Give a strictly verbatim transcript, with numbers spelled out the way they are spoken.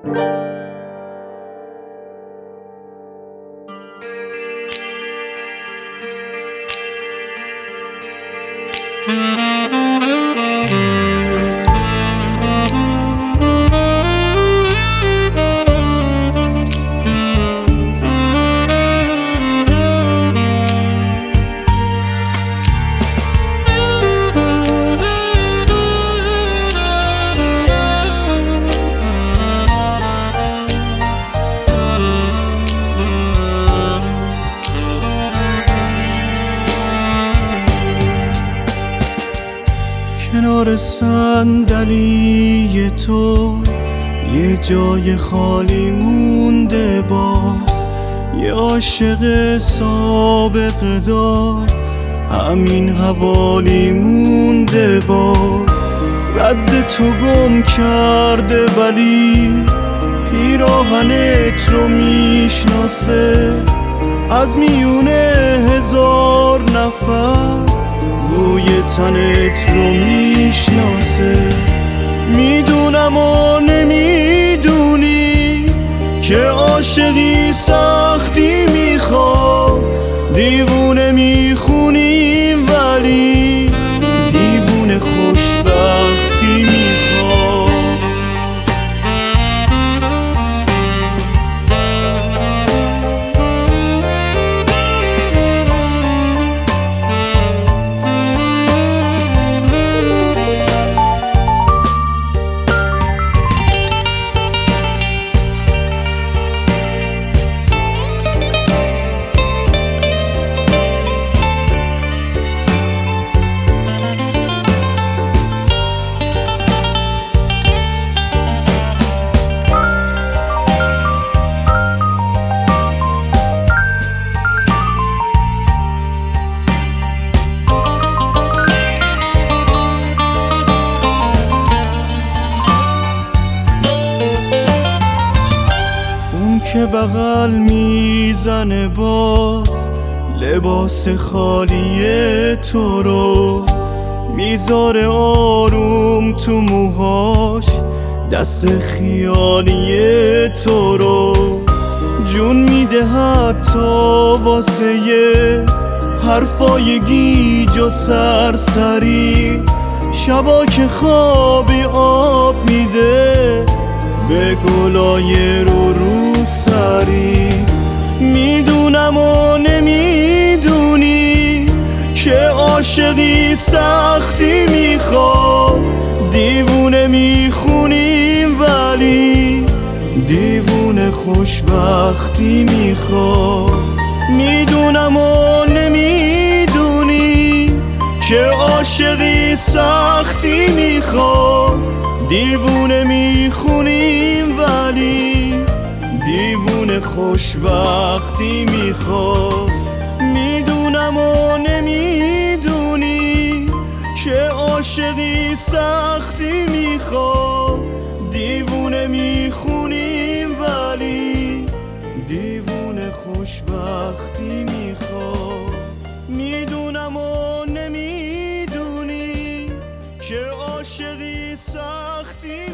کنار صندلی تو یه جای خالی مونده، باز یه عاشق سابق دار همین حوالی مونده، باز رد تو گم کرده ولی پیراهنت رو میشناسه، از میونه هزار نفر بوی تنت رو میشناسه. میدونم و نمیدونی که عاشقی سختی میخواد، دیوونه میخونیم ولی دیوونه خوشبختی میخواد. که بغل میزنه باز لباس خالی تو رو، میذاره آروم تو موهاش دست خیالی تو رو، جون میده حتی واسه یه حرفای گیج و سرسری، شبا که خوابی آب میده به گلای رو رو سری. میدونم و نمیدونی که عاشقی سختی میخواد، دیوونه میخونیم ولی دیوونه خوشبختی میخواد. میدونم و نمیدونی که عاشقی سختی میخواد، دیوونه میخونیم ولی دیوونه خوشبختی میخواد. میدونم و نمیدونی که عاشقی سختی میخواد، دیوونه میخونیم ولی دیوونه خوشبختی میخواد. میدونم و نمیدونی که عاشقی سختی